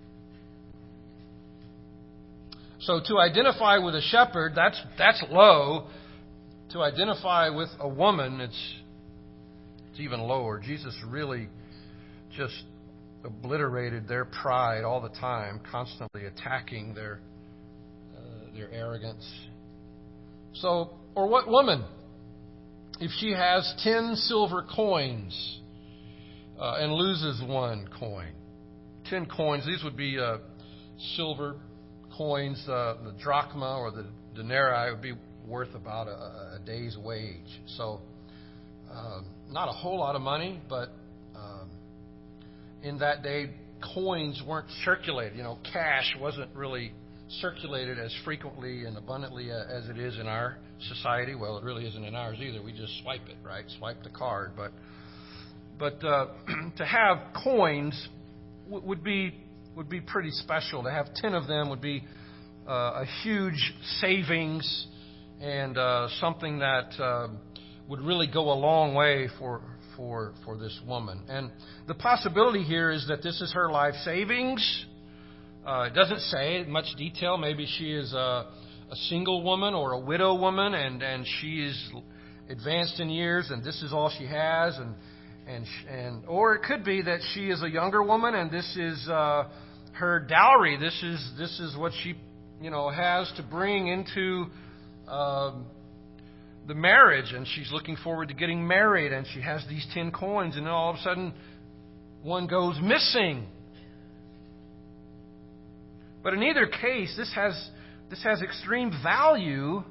So to identify with a shepherd, that's that's low. To identify with a woman, it's it's even lower. Jesus really just obliterated their pride all the time, constantly attacking their uh, their arrogance. So, or what woman, if she has ten silver coins uh, and loses one coin? Ten coins, these would be uh, silver coins, uh, the drachma or the denarii would be worth about a, a day's wage. So, um, not a whole lot of money, but um, in that day, coins weren't circulated. You know, cash wasn't really circulated as frequently and abundantly as it is in our society. Well, it really isn't in ours either. We just swipe it, right? Swipe the card. But but uh, to have coins w- would be would be pretty special. To have ten of them would be uh, a huge savings and uh, something that uh, would really go a long way for for for this woman. And the possibility here is that this is her life savings. Uh, it doesn't say much detail. Maybe she is a, a single woman or a widow woman, and, and she is advanced in years, and this is all she has, and and and or it could be that she is a younger woman, and this is uh, her dowry. This is this is what she you know has to bring into um, the marriage, and she's looking forward to getting married, and she has these ten coins, and then all of a sudden one goes missing. But in either case, this has this has extreme value,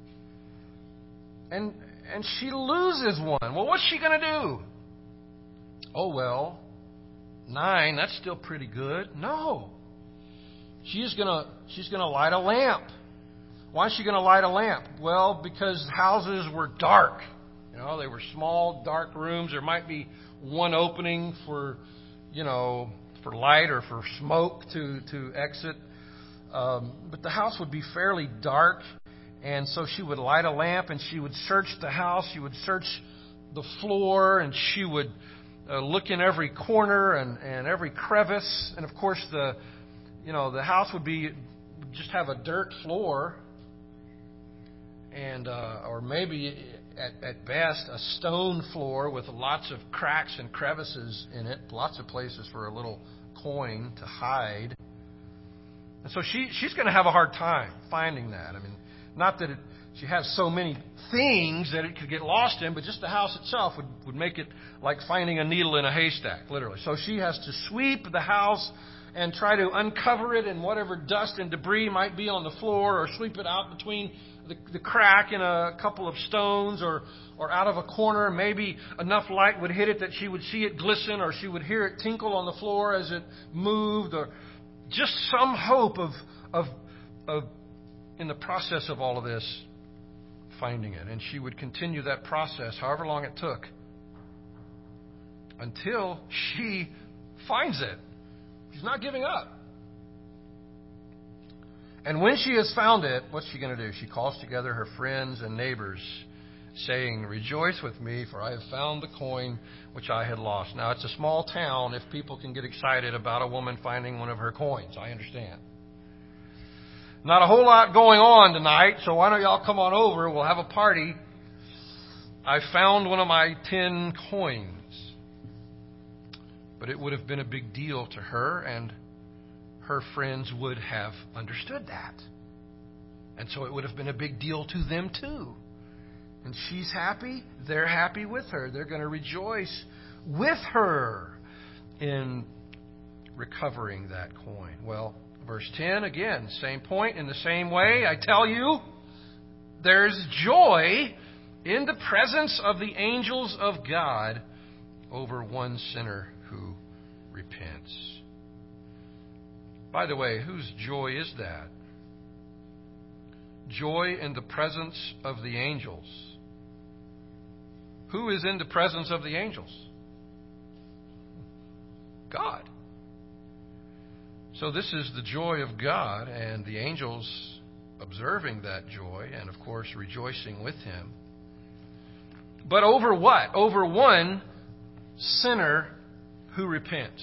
and and she loses one. Well, what's she going to do? Oh, well, nine, that's still pretty good. No. She's going to she's going to light a lamp. Why is she going to light a lamp? Well, because houses were dark. You know, they were small, dark rooms. There might be one opening for, you know, for light or for smoke to, to exit. Um, but the house would be fairly dark, and so she would light a lamp, and she would search the house. She would search the floor, and she would uh, look in every corner and, and every crevice. And, of course, the you know the house would be would just have a dirt floor. and uh, or maybe at, at best a stone floor with lots of cracks and crevices in it, lots of places for a little coin to hide. And so she she's going to have a hard time finding that. I mean, not that it, she has so many things that it could get lost in, but just the house itself would, would make it like finding a needle in a haystack, literally. So she has to sweep the house and try to uncover it and whatever dust and debris might be on the floor, or sweep it out between the, the crack in a couple of stones, or, or out of a corner. Maybe enough light would hit it that she would see it glisten, or she would hear it tinkle on the floor as it moved, or just some hope of, of, of in the process of all of this, finding it. And she would continue that process however long it took until she finds it. She's not giving up. And when she has found it, what's she going to do? She calls together her friends and neighbors, saying, "Rejoice with me, for I have found the coin which I had lost." Now, it's a small town if people can get excited about a woman finding one of her coins. I understand. Not a whole lot going on tonight, so why don't y'all come on over? We'll have a party. I found one of my tin coins. But it would have been a big deal to her, and her friends would have understood that. And so it would have been a big deal to them too. And she's happy. They're happy with her. They're going to rejoice with her in recovering that coin. Well, verse ten, again, same point. In the same way, I tell you, there's joy in the presence of the angels of God over one sinner who repents. By the way, whose joy is that? Joy in the presence of the angels. Who is in the presence of the angels? God. So this is the joy of God, and the angels observing that joy and, of course, rejoicing with him. But over what? Over one sinner who repents.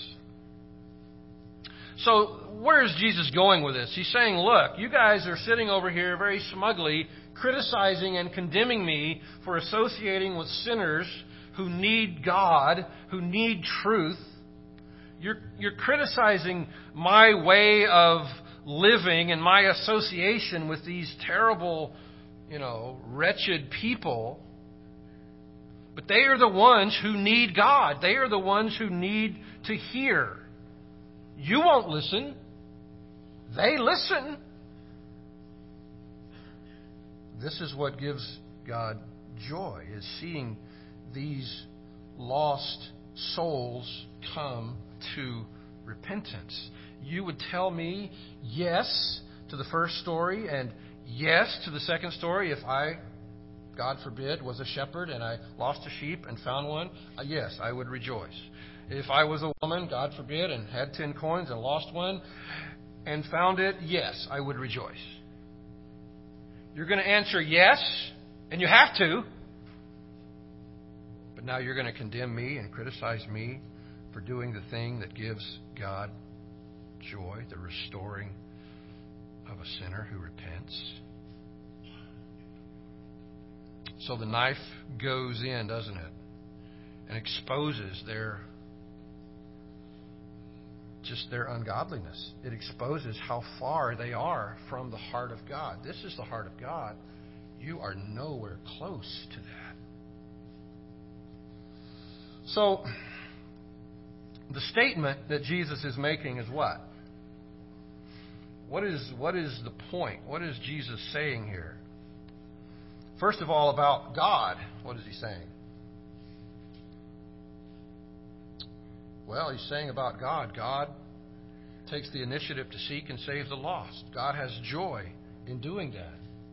So where is Jesus going with this? He's saying, look, you guys are sitting over here very smugly criticizing and condemning me for associating with sinners who need God, who need truth. You're, you're criticizing my way of living and my association with these terrible, you know, wretched people. But they are the ones who need God. They are the ones who need to hear. You won't listen. They listen. This is what gives God joy, is seeing these lost souls come to repentance. You would tell me yes to the first story and yes to the second story if I, God forbid, was a shepherd and I lost a sheep and found one. Uh, yes, I would rejoice. If I was a woman, God forbid, and had ten coins and lost one and found it, yes, I would rejoice. You're going to answer yes, and you have to. But now you're going to condemn me and criticize me for doing the thing that gives God joy, the restoring of a sinner who repents. So the knife goes in, doesn't it? And exposes their just their ungodliness. It exposes how far they are from the heart of God. This is the heart of God. You are nowhere close to that. So, the statement that Jesus is making is what? What is, what is the point? What is Jesus saying here? First of all, about God, what is he saying? Well, he's saying about God, God takes the initiative to seek and save the lost. God has joy in doing that.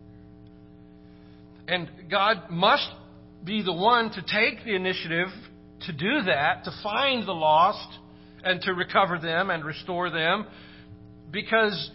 And God must be the one to take the initiative to do that, to find the lost and to recover them and restore them. Because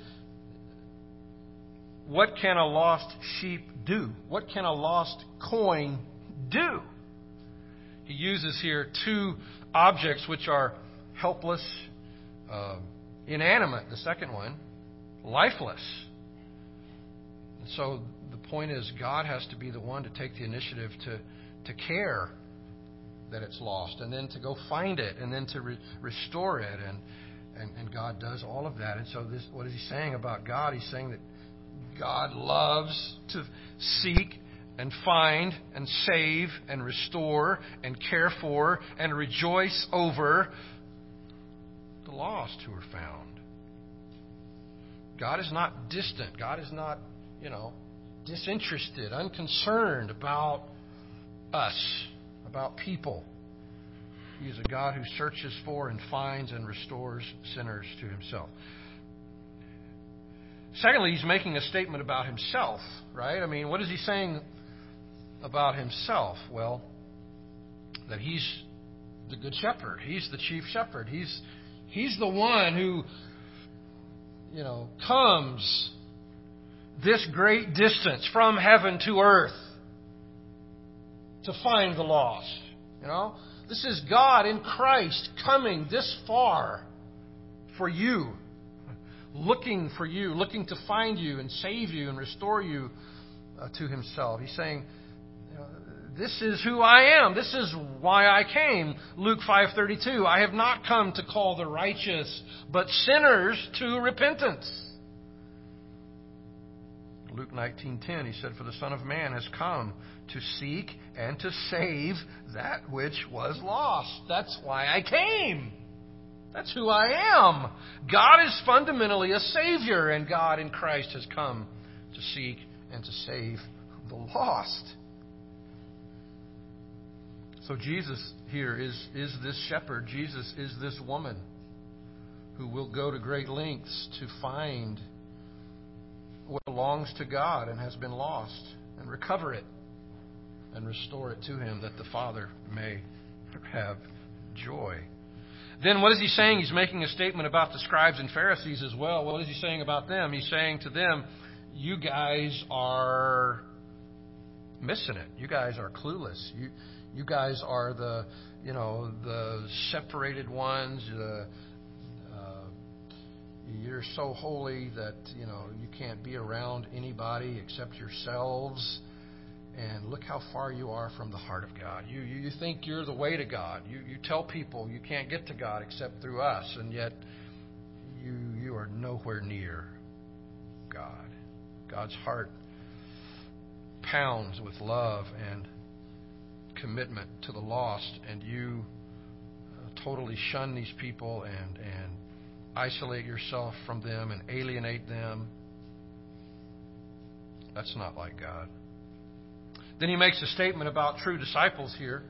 what can a lost sheep do? What can a lost coin do? He uses here two objects which are helpless, uh, inanimate. The second one, lifeless. And so the point is, God has to be the one to take the initiative to, to care that it's lost, and then to go find it, and then to re- restore it. And, and, and God does all of that. And so this, what is he saying about God? He's saying that God loves to seek and find and save and restore and care for and rejoice over the lost who are found. God is not distant. God is not, you know, disinterested, unconcerned about us, about people. He is a God who searches for and finds and restores sinners to himself. Secondly, he's making a statement about himself, right? I mean, what is he saying about himself? Well, that he's the good shepherd. He's the chief shepherd. He's he's the one who, you know, comes this great distance from heaven to earth to find the lost. You know, this is God in Christ coming this far for you, looking for you, looking to find you and save you and restore you uh, to himself. He's saying, you know, this is who I am. This is why I came. Luke five thirty-two, I have not come to call the righteous, but sinners to repentance. Luke nineteen ten, he said, for the Son of Man has come to seek and to save that which was lost. That's why I came. That's who I am. God is fundamentally a Savior, and God in Christ has come to seek and to save the lost. So Jesus here is, is this shepherd. Jesus is this woman who will go to great lengths to find what belongs to God and has been lost, and recover it and restore it to him, that the Father may have joy. Then what is he saying? He's making a statement about the scribes and Pharisees as well. What is he saying about them? He's saying to them, you guys are missing it. You guys are clueless. You you guys are the, you know, the separated ones. The, uh, you're so holy that, you know, you can't be around anybody except yourselves. And look how far you are from the heart of God. You you think you're the way to God. You you tell people you can't get to God except through us, and yet you you are nowhere near God. God's heart pounds with love and commitment to the lost, and you uh, totally shun these people and and isolate yourself from them and alienate them. That's not like God. Then he makes a statement about true disciples here.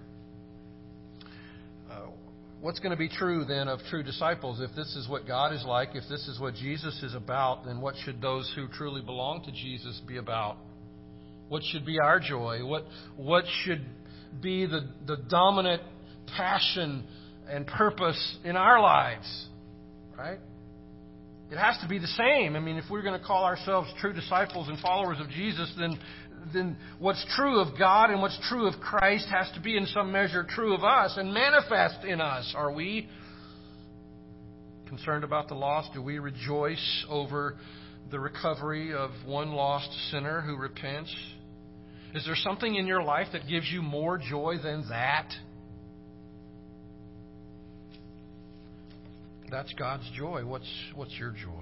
Uh, what's going to be true then of true disciples? If this is what God is like, if this is what Jesus is about, then what should those who truly belong to Jesus be about? What should be our joy? What what should be the, the dominant passion and purpose in our lives? Right? It has to be the same. I mean, if we're going to call ourselves true disciples and followers of Jesus, then then what's true of God and what's true of Christ has to be in some measure true of us and manifest in us. Are we concerned about the lost? Do we rejoice over the recovery of one lost sinner who repents? Is there something in your life that gives you more joy than that? That's God's joy. What's what's your joy?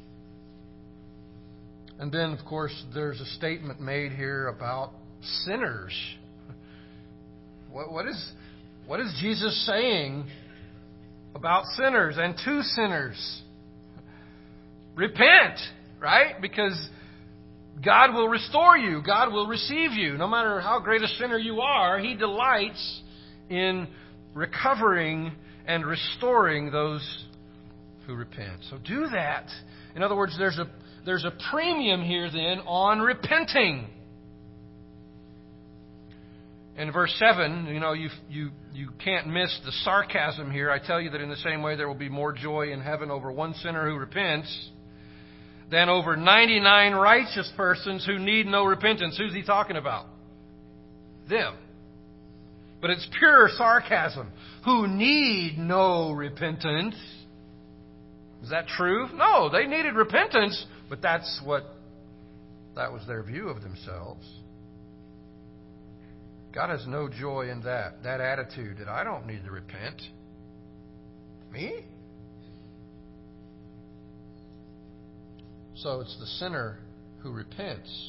And then, of course, there's a statement made here about sinners. What, what is what is Jesus saying about sinners and to sinners? Repent, right? Because God will restore you. God will receive you. No matter how great a sinner you are, He delights in recovering and restoring those who repent. So do that. In other words, there's a there's a premium here then on repenting. In verse seven, you know, you you you can't miss the sarcasm here. I tell you that in the same way there will be more joy in heaven over one sinner who repents than over ninety-nine righteous persons who need no repentance. Who's he talking about? Them. But it's pure sarcasm. Who need no repentance. Is that true? No, they needed repentance, but that's what That was their view of themselves. God has no joy in that. That attitude that I don't need to repent. Me? So it's the sinner who repents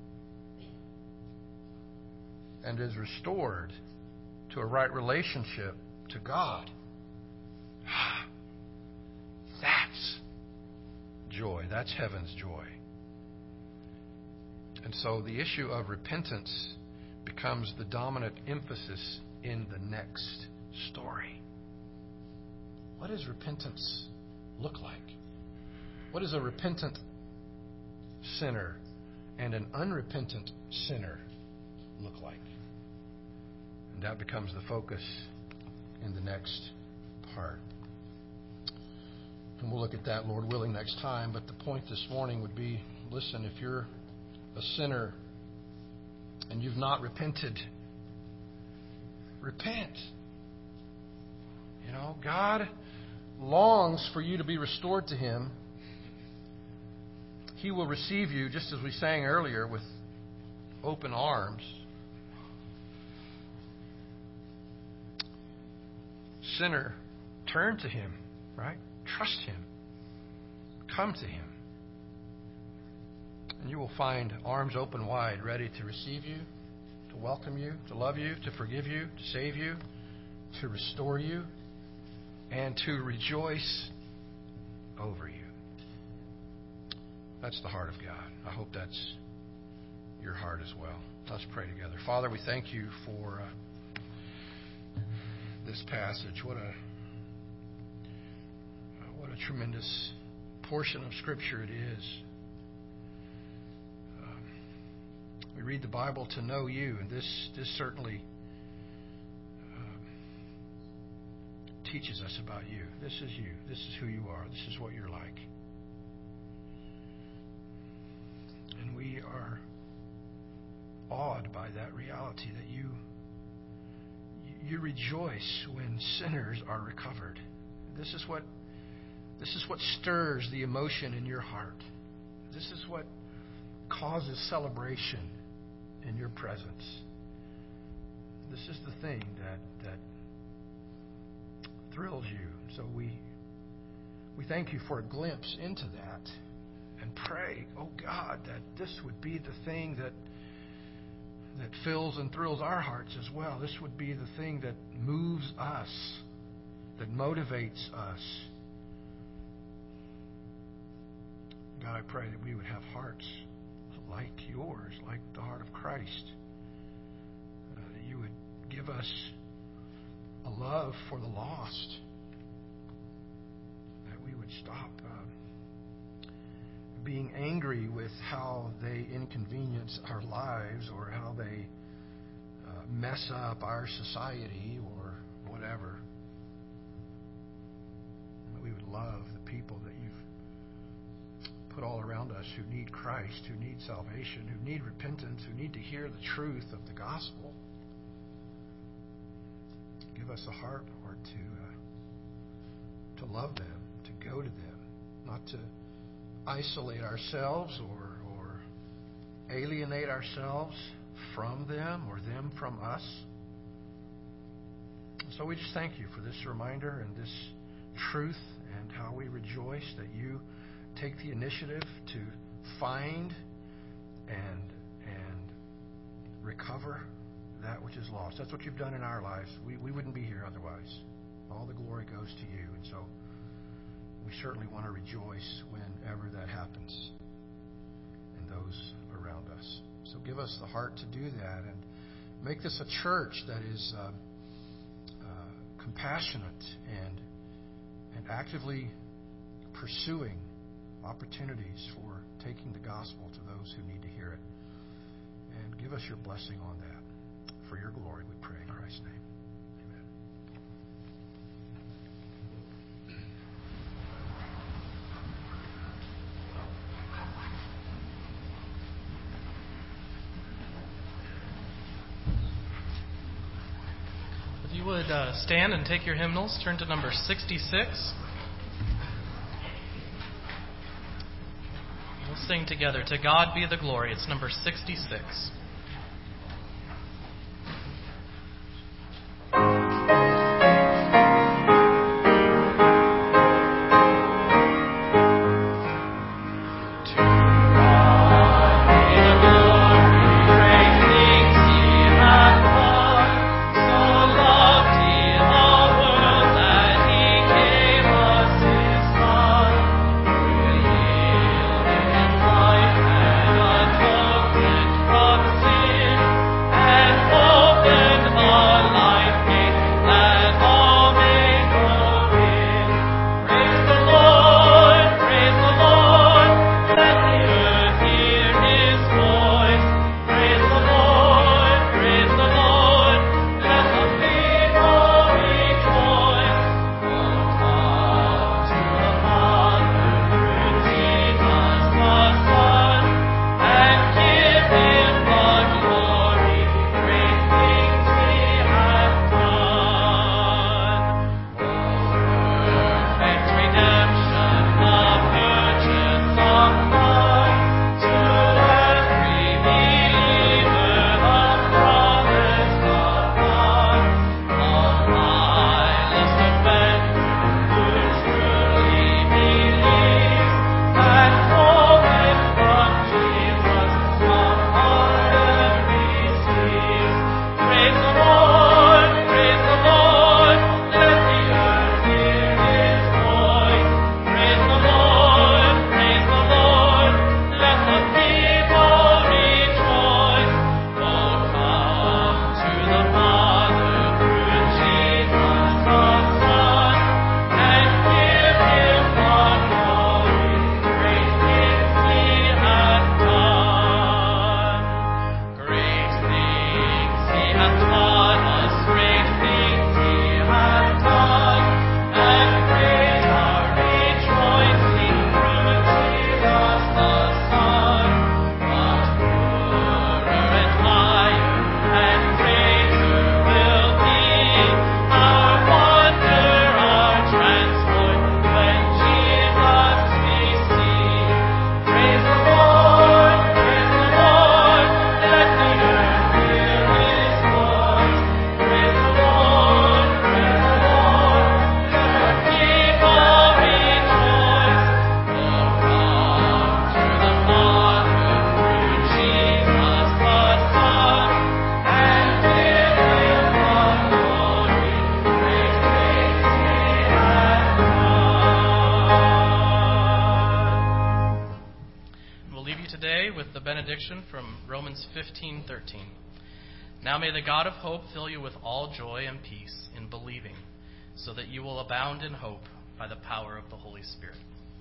and is restored to a right relationship to God. That's joy. That's heaven's joy. And so the issue of repentance becomes the dominant emphasis in the next story. What does repentance look like? What does a repentant sinner and an unrepentant sinner look like? And that becomes the focus in the next part. And we'll look at that, Lord willing, next time. But the point this morning would be, listen, if you're a sinner and you've not repented, repent. You know, God longs for you to be restored to Him. He will receive you, just as we sang earlier, with open arms. Sinner, turn to Him, right? Trust Him. Come to Him. And you will find arms open wide, ready to receive you, to welcome you, to love you, to forgive you, to save you, to restore you, and to rejoice over you. That's the heart of God. I hope that's your heart as well. Let's pray together. Father, we thank you for uh, this passage. What a uh, what a tremendous portion of Scripture it is. Um, we read the Bible to know you, and this this certainly um, teaches us about you. This is you. This is who you are. This is what you're like. And we are awed by that reality that you you rejoice when sinners are recovered. This is what this is what stirs the emotion in your heart. This is what causes celebration in your presence. This is the thing that that thrills you. So we we thank you for a glimpse into that. And pray, oh God, that this would be the thing that that fills and thrills our hearts as well. This would be the thing that moves us, that motivates us. God, I pray that we would have hearts like yours, like the heart of Christ. Uh, that you would give us a love for the lost. That we would stop Uh, being angry with how they inconvenience our lives or how they uh, mess up our society or whatever. That we would love the people that you've put all around us who need Christ, who need salvation, who need repentance, who need to hear the truth of the gospel. Give us a heart, Lord, to uh, to love them, to go to them, not to isolate ourselves or, or alienate ourselves from them or them from us. So we just thank you for this reminder and this truth and how we rejoice that you take the initiative to find and and recover that which is lost. That's what you've done in our lives. We, we wouldn't be here otherwise. All the glory goes to you. And so we certainly want to rejoice whenever that happens in those around us. So give us the heart to do that and make this a church that is uh, uh, compassionate and and actively pursuing opportunities for taking the gospel to those who need to hear it. And give us your blessing on that. For your glory, we pray in Christ's name. You would uh, stand and take your hymnals. Turn to number sixty-six. We'll sing together, To God Be the Glory. It's number sixty-six. From Romans fifteen thirteen. Now may the God of hope fill you with all joy and peace in believing, so that you will abound in hope by the power of the Holy Spirit.